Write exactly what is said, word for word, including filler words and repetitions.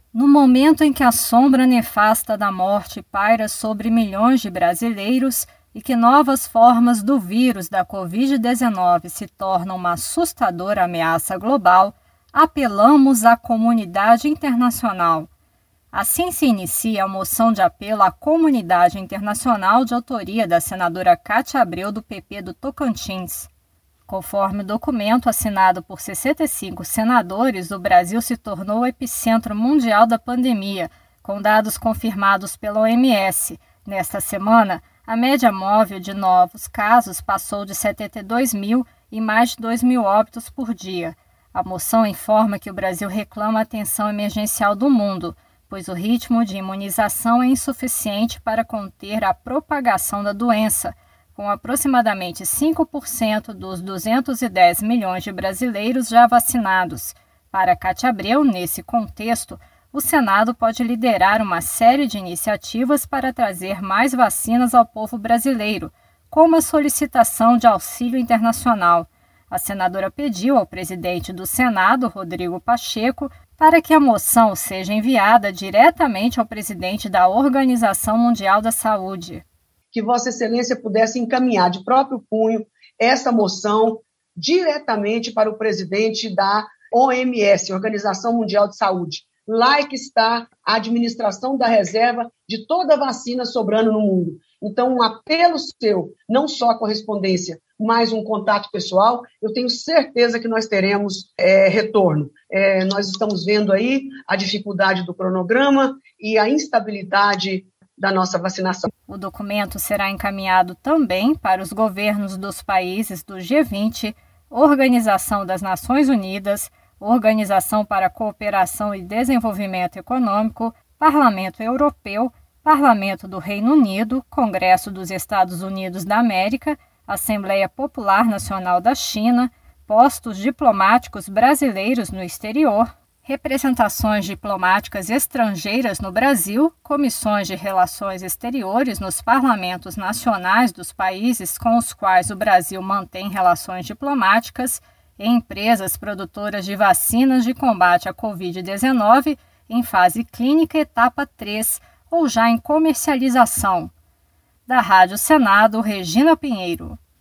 No momento em que a sombra nefasta da morte paira sobre milhões de brasileiros e que novas formas do vírus da covid dezenove se tornam uma assustadora ameaça global, apelamos à comunidade internacional. Assim se inicia a moção de apelo à comunidade internacional de autoria da senadora Cátia Abreu, do P P do Tocantins. Conforme o documento assinado por sessenta e cinco senadores, o Brasil se tornou o epicentro mundial da pandemia, com dados confirmados pela O M S. Nesta semana, a média móvel de novos casos passou de setenta e dois mil e mais de dois mil óbitos por dia. A moção informa que o Brasil reclama atenção emergencial do mundo, pois o ritmo de imunização é insuficiente para conter a propagação da doença, com aproximadamente cinco por cento dos duzentos e dez milhões de brasileiros já vacinados. Para Cátia Abreu, nesse contexto, o Senado pode liderar uma série de iniciativas para trazer mais vacinas ao povo brasileiro, como a solicitação de auxílio internacional. A senadora pediu ao presidente do Senado, Rodrigo Pacheco, para que a moção seja enviada diretamente ao presidente da Organização Mundial da Saúde. Que Vossa Excelência pudesse encaminhar de próprio punho essa moção diretamente para o presidente da O M S, Organização Mundial de Saúde. Lá é que está a administração da reserva de toda a vacina sobrando no mundo. Então, um apelo seu, não só a correspondência, mas um contato pessoal, eu tenho certeza que nós teremos é, retorno. É, nós estamos vendo aí a dificuldade do cronograma e a instabilidade da nossa vacinação. O documento será encaminhado também para os governos dos países do G vinte, Organização das Nações Unidas, Organização para a Cooperação e Desenvolvimento Econômico, Parlamento Europeu, Parlamento do Reino Unido, Congresso dos Estados Unidos da América, Assembleia Popular Nacional da China, postos diplomáticos brasileiros no exterior, representações diplomáticas estrangeiras no Brasil, comissões de relações exteriores nos parlamentos nacionais dos países com os quais o Brasil mantém relações diplomáticas e empresas produtoras de vacinas de combate à covid dezenove em fase clínica etapa três ou já em comercialização. Da Rádio Senado, Regina Pinheiro.